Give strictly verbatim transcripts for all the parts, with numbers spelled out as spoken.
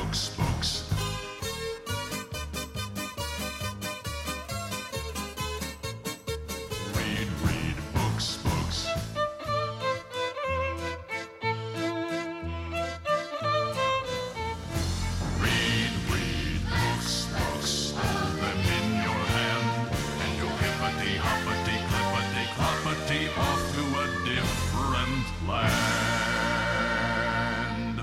books, books. Read, read books, books. Read, read books, books. Hold them in your hand, and you'll hippity hoppity clippity cloppity off to a different land.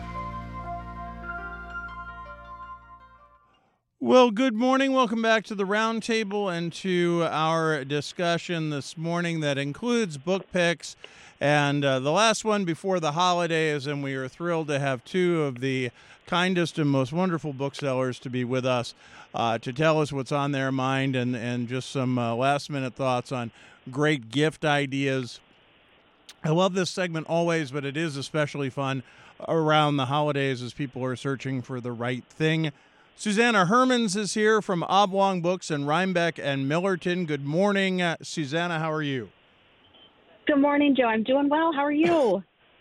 Well, good morning. Welcome back to the Roundtable and to our discussion this morning that includes book picks and uh, the last one before the holidays. And we are thrilled to have two of the kindest and most wonderful booksellers to be with us uh, to tell us what's on their mind and, and just some uh, last-minute thoughts on great gift ideas. I love this segment always, but it is especially fun around the holidays as people are searching for the right thing. Susanna Hermans is here from Oblong Books in Rhinebeck and Millerton. Good morning, uh, Susanna. How are you? Good morning, Joe. I'm doing well. How are you?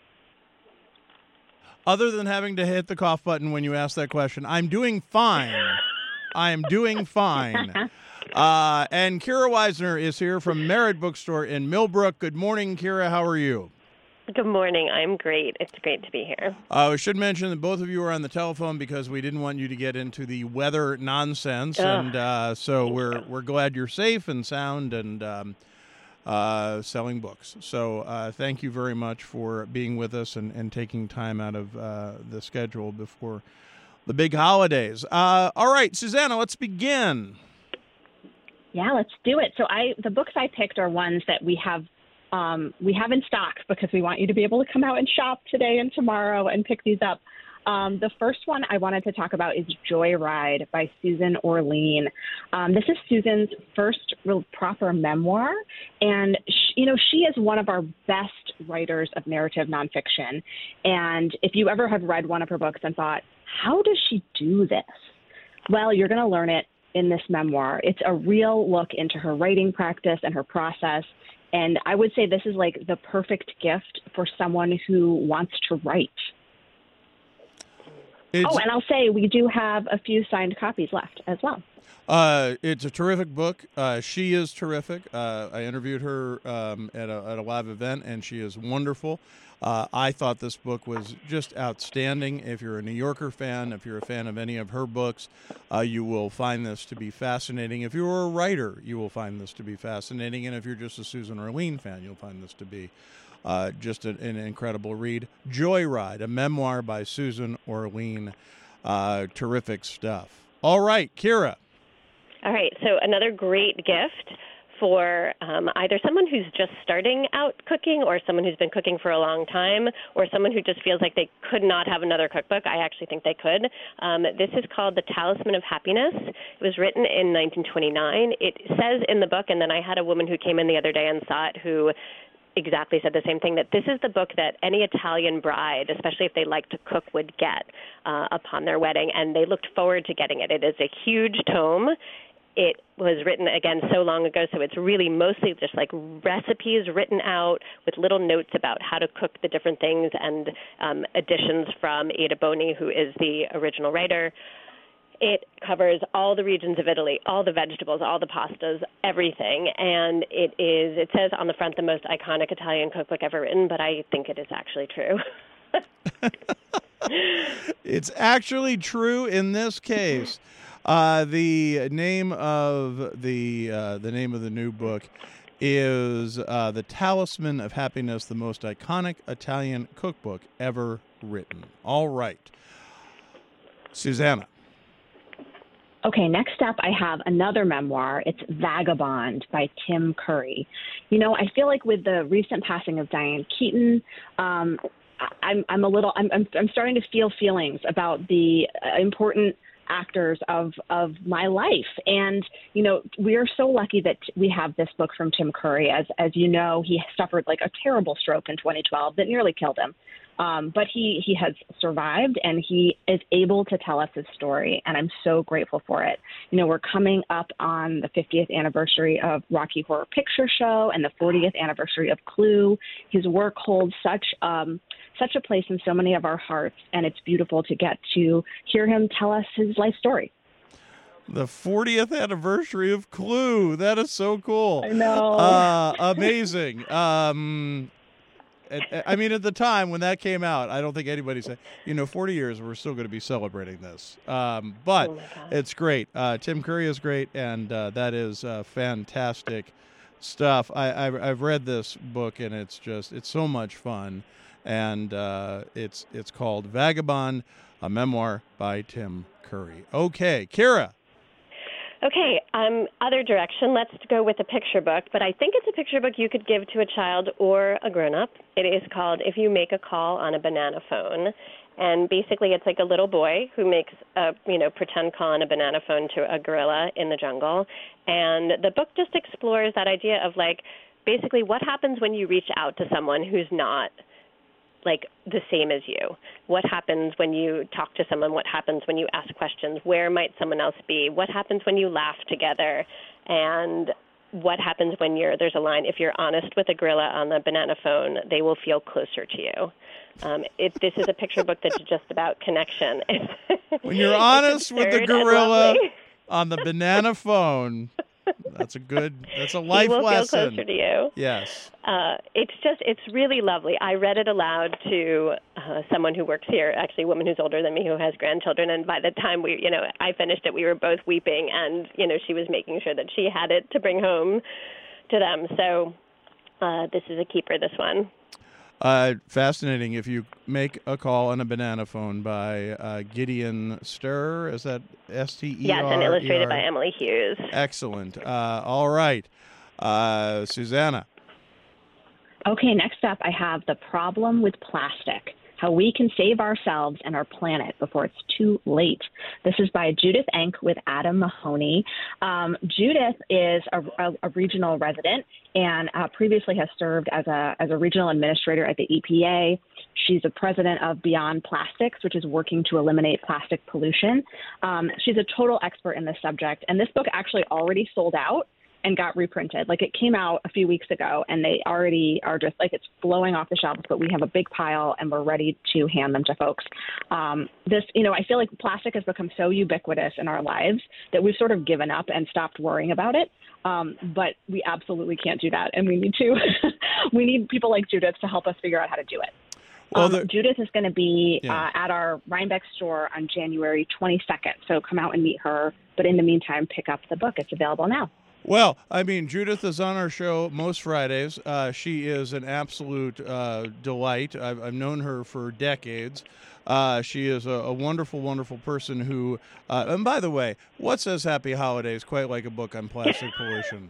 Other than having to hit the cough button when you ask that question, I'm doing fine. I am doing fine. Uh, and Kira Weisner is here from Merritt Bookstore in Millbrook. Good morning, Kira. How are you? Good morning. I'm great. It's great to be here. Uh, I should mention that both of you are on the telephone because we didn't want you to get into the weather nonsense, Ugh. and uh, so we're we're glad you're safe and sound and um, uh, selling books. So uh, thank you very much for being with us and, and taking time out of uh, the schedule before the big holidays. Uh, all right, Susanna, let's begin. Yeah, let's do it. So I, the books I picked are ones that we have um, we have in stock because we want you to be able to come out and shop today and tomorrow and pick these up. Um, the first one I wanted to talk about is Joyride by Susan Orlean. Um, this is Susan's first real proper memoir, and she, you know she is one of our best writers of narrative nonfiction. And if you ever have read one of her books and thought, how does she do this? Well, you're going to learn it in this memoir. It's a real look into her writing practice and her process. And I would say this is like the perfect gift for someone who wants to write. It's, oh, and I'll say we do have a few signed copies left as well. Uh, it's a terrific book. Uh, she is terrific. Uh, I interviewed her um, at, a, at a live event, and she is wonderful. Uh, I thought this book was just outstanding. If you're a New Yorker fan, if you're a fan of any of her books, uh, you will find this to be fascinating. If you're a writer, you will find this to be fascinating. And if you're just a Susan Orlean fan, you'll find this to be uh, just a, an incredible read. Joyride, a memoir by Susan Orlean. Uh, terrific stuff. All right, Kira. All right, so another great gift for um, either someone who's just starting out cooking or someone who's been cooking for a long time or someone who just feels like they could not have another cookbook. I actually think they could. Um, this is called The Talisman of Happiness. It was written in nineteen twenty-nine. It says in the book, and then I had a woman who came in the other day and saw it who exactly said the same thing, that this is the book that any Italian bride, especially if they like to cook, would get uh, upon their wedding, and they looked forward to getting it. It is a huge tome. It was written, again, so long ago, so it's really mostly just like recipes written out with little notes about how to cook the different things and um, additions from Ada Boni, who is the original writer. It covers all the regions of Italy, all the vegetables, all the pastas, everything. And it is, it says on the front, the most iconic Italian cookbook ever written, but I think it is actually true. It's actually true in this case. Uh, the name of the uh, the name of the new book is uh, The Talisman of Happiness, the most iconic Italian cookbook ever written. All right. Susanna. Okay, next up, I have another memoir. It's Vagabond by Tim Curry. You know, I feel like with the recent passing of Diane Keaton, um, I'm, I'm a little, I'm, I'm, I'm starting to feel feelings about the uh, important actors of, of my life. And, you know, we are so lucky that we have this book from Tim Curry. As, as you know, he suffered like a terrible stroke in twenty twelve that nearly killed him. Um, but he, he has survived, and he is able to tell us his story, and I'm so grateful for it. You know, we're coming up on the fiftieth anniversary of Rocky Horror Picture Show and the fortieth anniversary of Clue. His work holds such um, such a place in so many of our hearts, and it's beautiful to get to hear him tell us his life story. The fortieth anniversary of Clue. That is so cool. I know. Uh, amazing. Um, I, I mean, at the time when that came out, I don't think anybody said, you know, forty years, we're still going to be celebrating this. Um, but Oh, it's great. Uh, Tim Curry is great, and uh, that is uh, fantastic stuff. I, I've, I've read this book, and it's just, it's so much fun. And uh, it's it's called Vagabond, a memoir by Tim Curry. Okay, Kira. Okay, um, other direction. Let's go with a picture book, but I think it's a picture book you could give to a child or a grown-up. It is called If You Make a Call on a Banana Phone, and basically it's like a little boy who makes a, you know, pretend call on a banana phone to a gorilla in the jungle, and the book just explores that idea of, like, basically what happens when you reach out to someone who's not like the same as you. What happens when you talk to someone? What happens when you ask questions? Where might someone else be? What happens when you laugh together? And what happens when you're, there's a line, if you're honest with a gorilla on the banana phone, they will feel closer to you. Um, it, this is a picture book that's just about connection. When you're honest with the absurd and gorilla lovely. on the banana phone, that's a good, that's a life he will lesson. feel closer to you. Yes. Uh, it's just, it's really lovely. I read it aloud to uh, someone who works here, actually a woman who's older than me who has grandchildren, and by the time we, you know, I finished it, we were both weeping, and, you know, she was making sure that she had it to bring home to them. So uh, this is a keeper, this one. Uh, fascinating. If You Make a Call on a Banana Phone by uh, Gideon Stir. Is that S T E R? Yes, and illustrated by Emily Hughes. Excellent. Uh, all right. Uh, Susanna. Okay, next up, I have The Problem with Plastic, How We Can Save Ourselves and Our Planet Before It's Too Late. This is by Judith Enck with Adam Mahoney. Um, Judith is a, a, a regional resident and uh, previously has served as a, as a regional administrator at the E P A. She's a president of Beyond Plastics, which is working to eliminate plastic pollution. Um, she's a total expert in this subject, and this book actually already sold out and got reprinted. Like, it came out a few weeks ago, and they already are just like, it's blowing off the shelves, but we have a big pile and we're ready to hand them to folks. Um, this, you know, I feel like plastic has become so ubiquitous in our lives that we've sort of given up and stopped worrying about it. Um, but we absolutely can't do that. And we need to, we need people like Judith to help us figure out how to do it. Well, um, the, Judith is going to be yeah. uh, at our Rhinebeck store on January twenty-second. So come out and meet her. But in the meantime, pick up the book. It's available now. Well, I mean, Judith is on our show most Fridays. Uh, she is an absolute uh, delight. I've, I've known her for decades. Uh, she is a, a wonderful, wonderful person who, uh, and by the way, what says Happy Holidays quite like a book on plastic pollution?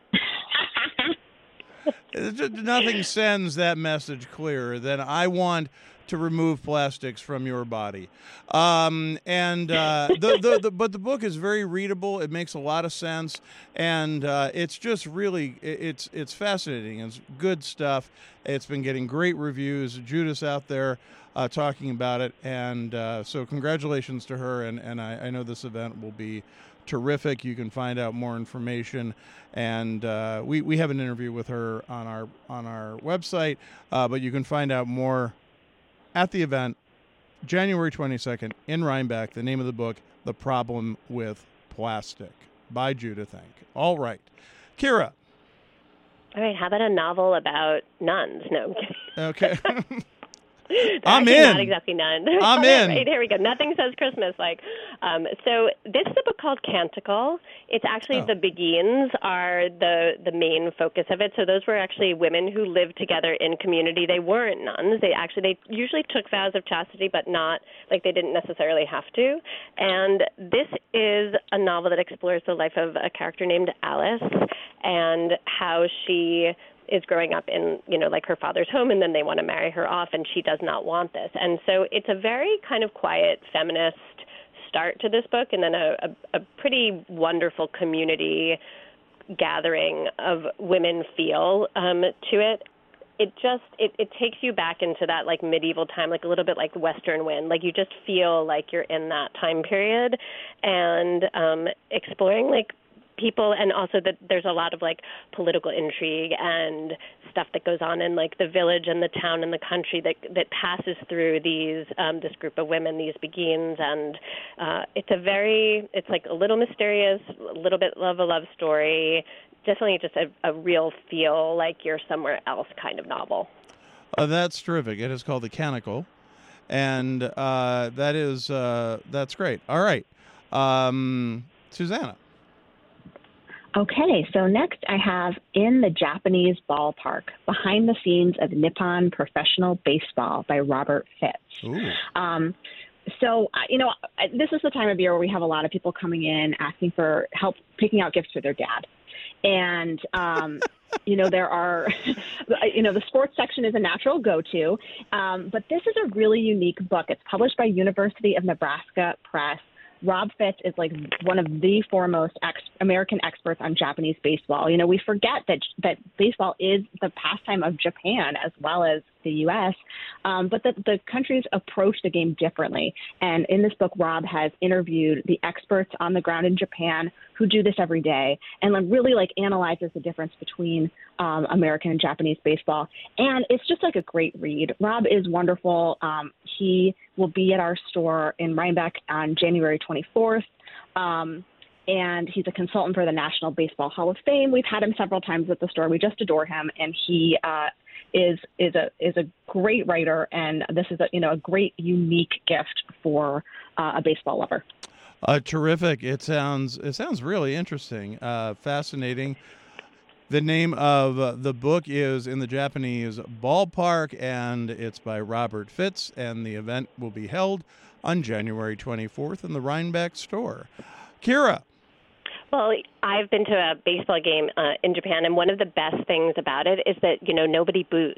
It's just, nothing sends that message clearer than I want to remove plastics from your body. Um, and uh, the, the, the but the book is very readable. It makes a lot of sense, and uh, it's just really it, it's it's fascinating. It's good stuff. It's been getting great reviews. Judith's out there uh, talking about it, and uh, so congratulations to her. And and I, I know this event will be terrific. You can find out more information, and uh, we we have an interview with her on our on our website, uh, but you can find out more at the event, January twenty-second in Rhinebeck. The name of the book, The Problem with Plastic, by Judith Enck. All right. Kira. All right, how about a novel about nuns? No, I'm kidding. Okay. I'm Actually, in. Not exactly none. I'm in. Right, here we go. Nothing says Christmas like. Um, so this is a book called Canticle. It's actually Oh. the Beguines are the the main focus of it. So those were actually women who lived together in community. They weren't nuns. They actually they usually took vows of chastity, but not like they didn't necessarily have to. And this is a novel that explores the life of a character named Alice and how she is growing up in, you know, like her father's home, and then they want to marry her off, and she does not want this. And so it's a very kind of quiet feminist start to this book, and then a, a, a pretty wonderful community gathering of women feel um, to it. it just it, it takes you back into that like medieval time, like a little bit like Western Wind. Like you just feel like you're in that time period, and um, exploring like people, and also that there's a lot of like political intrigue and stuff that goes on in like the village and the town and the country that that passes through these um, this group of women, these Beguines, and uh, it's a very it's like a little mysterious, a little bit of a love story. Definitely just a, a real feel like you're somewhere else kind of novel. Uh, that's terrific. It is called The Canticle, and uh, that is uh, that's great. All right, um, Susanna. Okay, so next I have In the Japanese Ballpark, Behind the Scenes of Nippon Professional Baseball by Robert Fitz. Ooh. Um, so, uh, you know, this is the time of year where we have a lot of people coming in asking for help picking out gifts for their dad. And, um, you know, there are, you know, the sports section is a natural go-to, um, but this is a really unique book. It's published by University of Nebraska Press. Rob Fitz is like one of the foremost ex- American experts on Japanese baseball. You know, we forget that that baseball is the pastime of Japan as well as the U S, um, but that the countries approach the game differently. And in this book, Rob has interviewed the experts on the ground in Japan who do this every day, and like really like analyzes the difference between um, American and Japanese baseball. And it's just like a great read. Rob is wonderful. Um, he will be at our store in Rhinebeck on January twenty-fourth. Um, and he's a consultant for the National Baseball Hall of Fame. We've had him several times at the store. We just adore him, and he uh, is is a is a great writer. And this is a you know a great unique gift for uh, a baseball lover. Uh, terrific. It sounds it sounds really interesting, uh, fascinating. The name of uh, the book is In the Japanese Ballpark, and it's by Robert Fitz, and the event will be held on January twenty-fourth in the Rhinebeck store. Kira. Well, I've been to a baseball game uh, in Japan, and one of the best things about it is that, you know, nobody boos.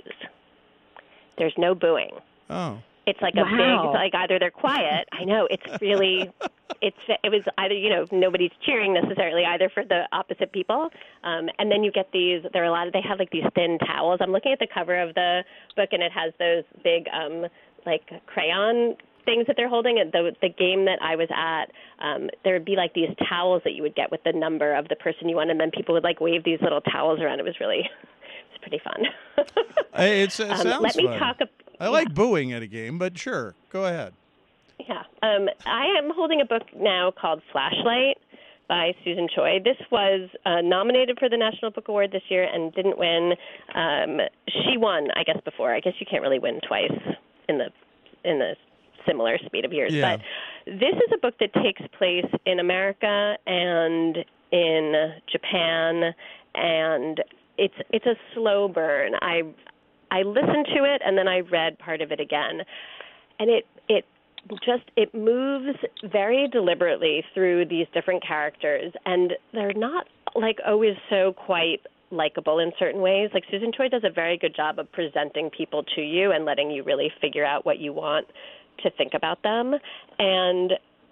There's no booing. Oh. It's like a Wow. big, like either they're quiet. I know, it's really, it's it was either, you know, nobody's cheering necessarily either for the opposite people. Um, and then you get these, there are a lot of, they have like these thin towels. I'm looking at the cover of the book, and it has those big, um, like crayon things that they're holding. At the, the game that I was at, um, there would be like these towels that you would get with the number of the person you won, and then people would like wave these little towels around. It was really, it was pretty fun. Hey, it's, it um, sounds let me fun. talk. A, I like booing at a game, but sure, go ahead. Yeah. Um, I am holding a book now called Flashlight by Susan Choi. This was uh, nominated for the National Book Award this year and didn't win. Um, she won, I guess, before. I guess you can't really win twice in the in the similar speed of years. Yeah. But this is a book that takes place in America and in Japan, and it's it's a slow burn. I I listened to it, and then I read part of it again, and it it just it moves very deliberately through these different characters, and they're not like always so quite likable in certain ways. Like Susan Choi does a very good job of presenting people to you and letting you really figure out what you want to think about them. And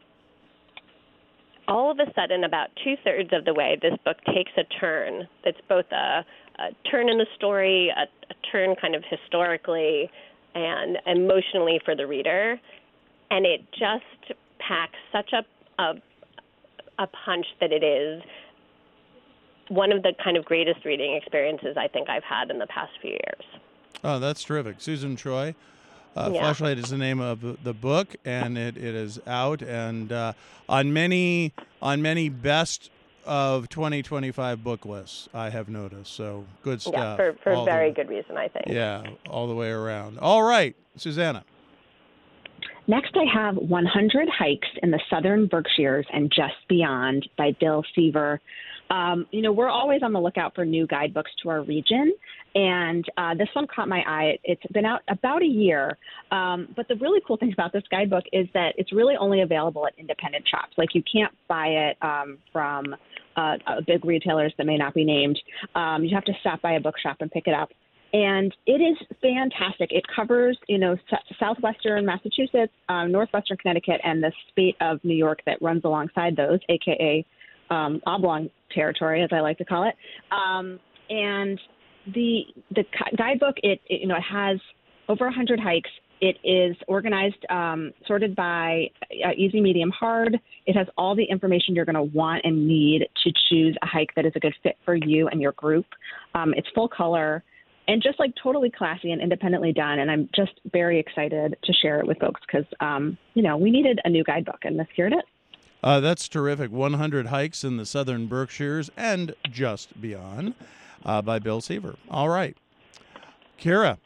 all of a sudden, about two-thirds of the way, this book takes a turn. It's both a, a turn in the story, a, a turn kind of historically and emotionally for the reader. And it just packs such a, a, a punch that it is one of the kind of greatest reading experiences I think I've had in the past few years. Oh, that's terrific. Susan Choi. Uh, Yeah. Flashlight is the name of the book, and it, it is out and uh, on many on many best of twenty twenty-five book lists, I have noticed. So good stuff. Yeah, for, for all very the, good reason, I think. Yeah, all the way around. All right, Susanna. Next, I have one hundred Hikes in the Southern Berkshires and Just Beyond by Bill Seaver. Um, you know, we're always on the lookout for new guidebooks to our region, and uh, this one caught my eye. It's been out about a year, um, but the really cool thing about this guidebook is that it's really only available at independent shops. Like, you can't buy it um, from uh, uh, big retailers that may not be named. Um, you have to stop by a bookshop and pick it up. And it is fantastic. It covers, you know, s- southwestern Massachusetts, um, northwestern Connecticut, and the state of New York that runs alongside those, a k a. Um, oblong territory, as I like to call it. Um, and the the gu- guidebook, it, it you know it has over one hundred hikes. It is organized, um, sorted by uh, easy, medium, hard. It has all the information you're going to want and need to choose a hike that is a good fit for you and your group. Um, it's full color and just like totally classy and independently done. And I'm just very excited to share it with folks because, um, you know, we needed a new guidebook and this here it is. Uh, that's terrific. one hundred Hikes in the Southern Berkshires and Just Beyond uh, by Bill Seaver. All right. Kira.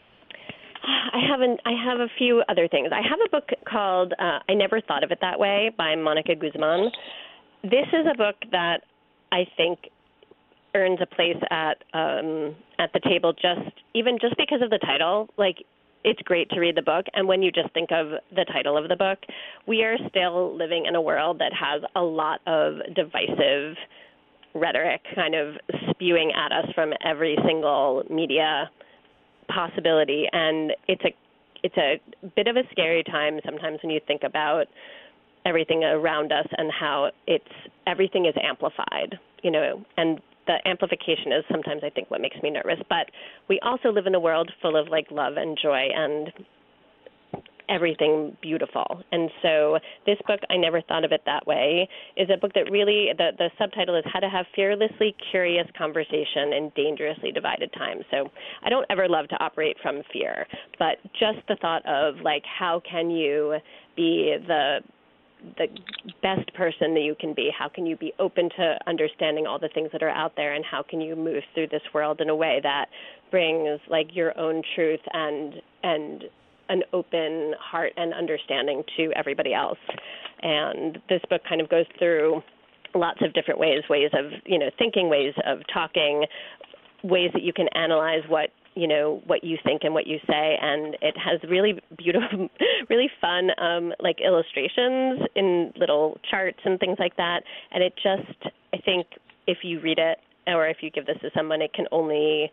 I haven't. I have a few other things. I have a book called uh, "I Never Thought of It That Way" by Monica Guzman. This is a book that I think earns a place at um, at the table just even just because of the title. Like, it's great to read the book, and when you just think of the title of the book, we are still living in a world that has a lot of divisive rhetoric kind of spewing at us from every single media possibility, and it's a it's a bit of a scary time sometimes when you think about everything around us and how it's everything is amplified, you know, and the amplification is sometimes I think what makes me nervous. But we also live in a world full of like love and joy and everything beautiful. And so this book, I Never Thought of It That Way, is a book that really, the, the subtitle is How to Have Fearlessly Curious Conversation in Dangerously Divided Times. So I don't ever love to operate from fear, but just the thought of like, how can you be the the best person that you can be? How can you be open to understanding all the things that are out there, and how can you move through this world in a way that brings like your own truth and and an open heart and understanding to everybody else? And this book kind of goes through lots of different ways, ways of, you know, thinking, ways of talking, ways that you can analyze what, you know, what you think and what you say. And it has really beautiful, really fun, um, like illustrations in little charts and things like that. And it just, I think if you read it or if you give this to someone, it can only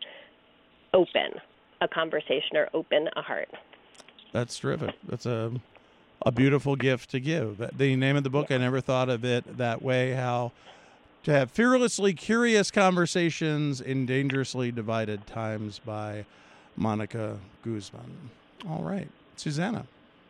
open a conversation or open a heart. That's terrific. That's a a beautiful gift to give. The name of the book, I Never Thought of It That Way, How to Have Fearlessly Curious Conversations in Dangerously Divided Times by Monica Guzman. All right. Susanna.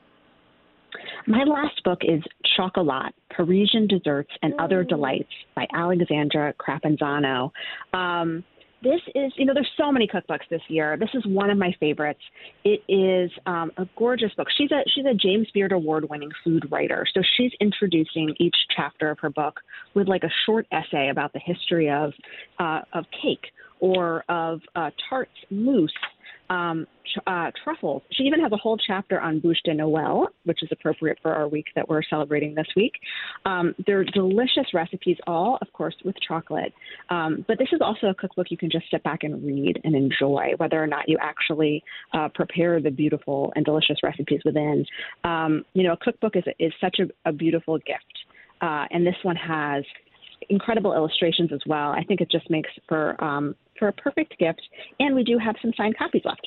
My last book is Chocolat, Parisian Desserts and Other Delights by Alexandra Crapanzano. Um, This is, you know, there's so many cookbooks this year. This is one of my favorites. It is um, a gorgeous book. She's a she's a James Beard Award-winning food writer. So she's introducing each chapter of her book with like a short essay about the history of uh, of cake or of uh, tarts, mousse, um, tr- uh, truffles. She even has a whole chapter on bûche de Noël, which is appropriate for our week that we're celebrating this week. Um, they're delicious recipes, all, of course, with chocolate. Um, but this is also a cookbook you can just sit back and read and enjoy, whether or not you actually uh, prepare the beautiful and delicious recipes within. Um, you know, a cookbook is, is such a, a beautiful gift. Uh, and this one has incredible illustrations as well. I think it just makes for um, for a perfect gift. And we do have some signed copies left.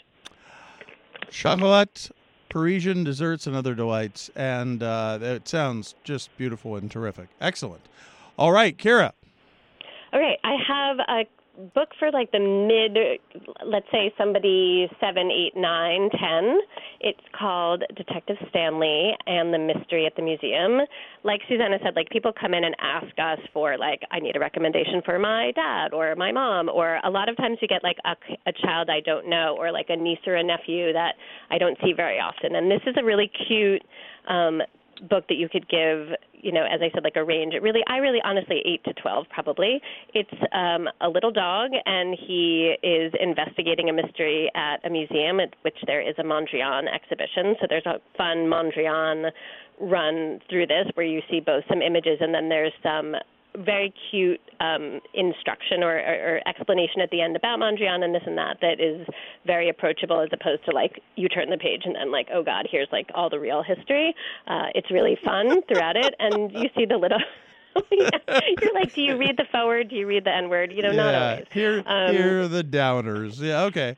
Chocolat, Parisian Desserts and Other Delights. And uh, it sounds just beautiful and terrific. Excellent. All right, Kira. Okay, I have a book for like the mid, let's say somebody seven, eight, nine, ten. It's called Detective Stanley and the Mystery at the Museum. Like Susanna said, like people come in and ask us for like, I need a recommendation for my dad or my mom, or a lot of times you get like a, a child I don't know or like a niece or a nephew that I don't see very often. And this is a really cute um, book that you could give, you know, as I said, like a range. It really, I really, honestly, eight to twelve probably. It's um, a little dog, and he is investigating a mystery at a museum at which there is a Mondrian exhibition. So there's a fun Mondrian run through this where you see both some images and then there's some very cute um, instruction or, or, or explanation at the end about Mondrian and this and that that is very approachable, as opposed to like you turn the page and then like, oh God, here's like all the real history. Uh, it's really fun throughout it, and you see the little. You're like, do you read the forward? Do you read the N word? You know, yeah, not always. Here, um, here are the downers. Yeah, okay.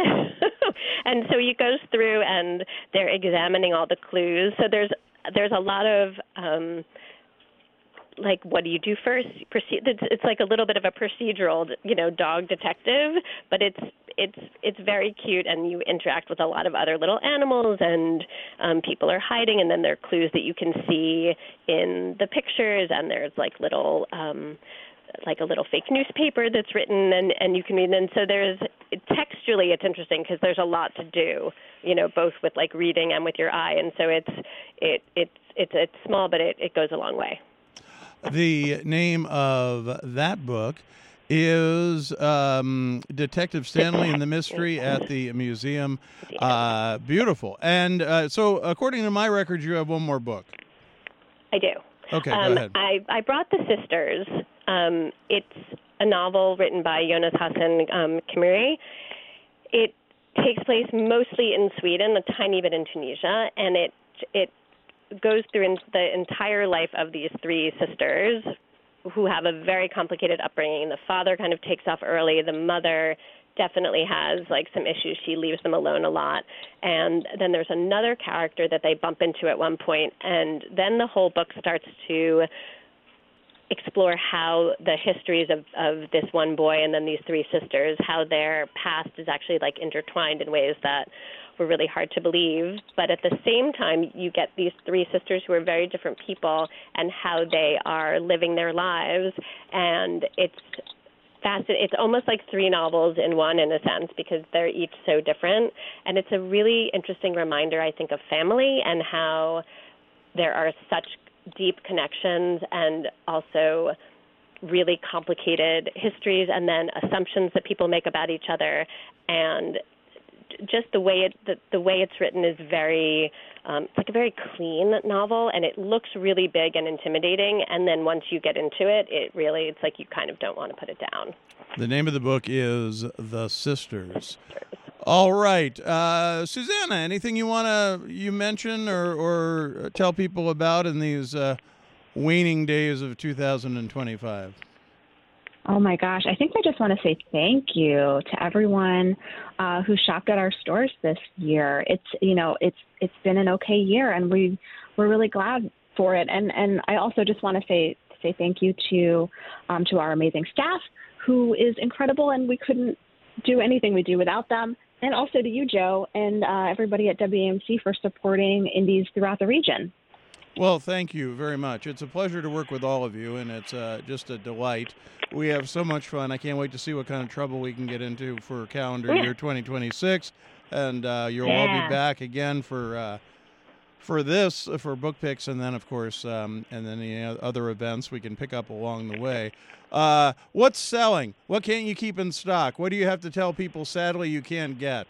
And so he goes through and they're examining all the clues. So there's there's a lot of um, like, what do you do first? Proceed. It's, it's like a little bit of a procedural, you know, dog detective, but it's it's it's very cute, and you interact with a lot of other little animals, and um, people are hiding, and then there are clues that you can see in the pictures, and there's like little. Um, like a little fake newspaper that's written and, and you can read. And so there's textually it's interesting because there's a lot to do, you know, both with like reading and with your eye. And so it's it it's it's it's small, but it, it goes a long way. The name of that book is um, Detective Stanley and the Mystery at the Museum. Uh, beautiful. And uh, so according to my records, you have one more book. I do. Okay, um, go ahead. I, I brought The Sisters. Um, it's a novel written by Jonas Hassan um, Khemiri. It takes place mostly in Sweden, a tiny bit in Tunisia, and it it goes through in the entire life of these three sisters who have a very complicated upbringing. The father kind of takes off early. The mother definitely has like some issues. She leaves them alone a lot. And then there's another character that they bump into at one point, and then the whole book starts to explore how the histories of, of this one boy and then these three sisters, how their past is actually like intertwined in ways that were really hard to believe. But at the same time, you get these three sisters who are very different people and how they are living their lives. And it's fascinating. It's almost like three novels in one in a sense because they're each so different. And it's a really interesting reminder, I think, of family and how there are such deep connections and also really complicated histories and then assumptions that people make about each other. And just the way it the, the way it's written is very um, it's like a very clean novel, and it looks really big and intimidating, and then once you get into it, it really it's like you kind of don't want to put it down. The name of the book is The Sisters. All right. Uh, Susanna, anything you want to you mention or, or tell people about in these uh, waning days of two thousand twenty-five? Oh my gosh, I think I just want to say thank you to everyone uh, who shopped at our stores this year. It's you know it's it's been an okay year, and we we're really glad for it. And and I also just want to say say thank you to um, to our amazing staff, who is incredible, and we couldn't do anything we do without them. And also to you, Joe, and uh, everybody at W A M C for supporting indies throughout the region. Well, thank you very much. It's a pleasure to work with all of you, and it's uh, just a delight. We have so much fun. I can't wait to see what kind of trouble we can get into for calendar year twenty twenty-six. And uh, you'll yeah. all be back again for uh, for this, for Book Picks, and then, of course, um, and then any other events we can pick up along the way. Uh, what's selling? What can't you keep in stock? What do you have to tell people, sadly, you can't get?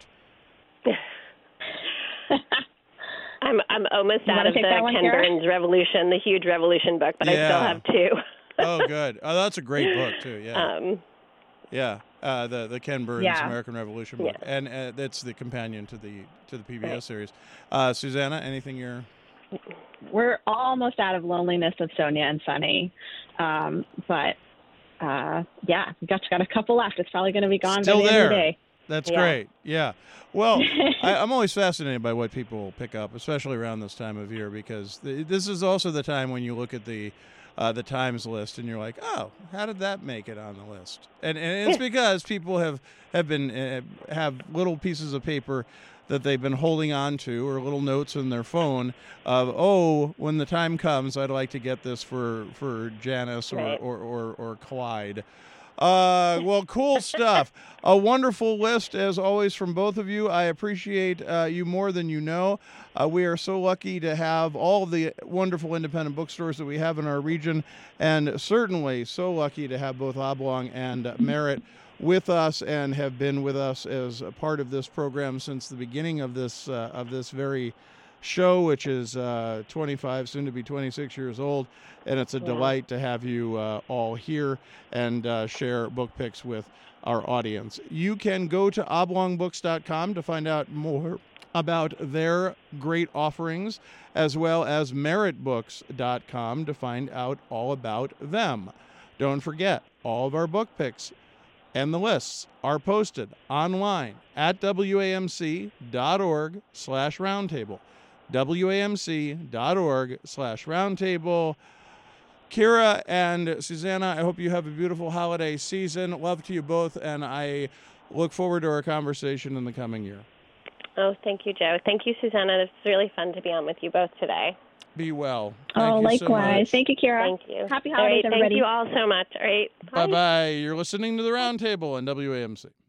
I'm I'm almost you out of the Ken here? Burns Revolution, the huge Revolution book, but yeah. I still have two. Oh, good. Oh, that's a great book, too, yeah. Um, yeah, uh, the the Ken Burns yeah. American Revolution book. Yeah. And uh, that's the companion to the to the P B S right. series. Uh, Susanna, anything you're... We're almost out of Loneliness of Sonia and Sunny, um, but... Uh, yeah, we got got a couple left. It's probably going to be gone Still by the there. end of the day. That's yeah. great. Yeah. Well, I, I'm always fascinated by what people pick up, especially around this time of year, because th- this is also the time when you look at the uh, the Times list and you're like, oh, how did that make it on the list? And and it's because people have have been uh, have little pieces of paper that they've been holding on to, or little notes in their phone of, oh, when the time comes, I'd like to get this for, for Janice or, right. or, or, or Clyde. Uh, well, cool stuff. A wonderful list, as always, from both of you. I appreciate uh, you more than you know. Uh, we are so lucky to have all of the wonderful independent bookstores that we have in our region, and certainly so lucky to have both Oblong and uh, Merritt with us and have been with us as a part of this program since the beginning of this uh, of this very show, which is uh, twenty-five, soon to be twenty-six years old. And it's a yeah. delight to have you uh, all here and uh, share book picks with our audience. You can go to oblong books dot com to find out more about their great offerings, as well as merritt books dot com to find out all about them. Don't forget, all of our book picks and the lists are posted online at wamc.org slash roundtable. wamc.org slash roundtable. Kira and Susanna, I hope you have a beautiful holiday season. Love to you both, and I look forward to our conversation in the coming year. Oh, thank you, Joe. Thank you, Susanna. It's really fun to be on with you both today. Be well. Oh, Thank you so likewise. much. Thank you, Kira. Thank you. Happy All holidays, right, everybody. thank you all so much. All right. Bye. Bye-bye. You're listening to The Roundtable on W A M C.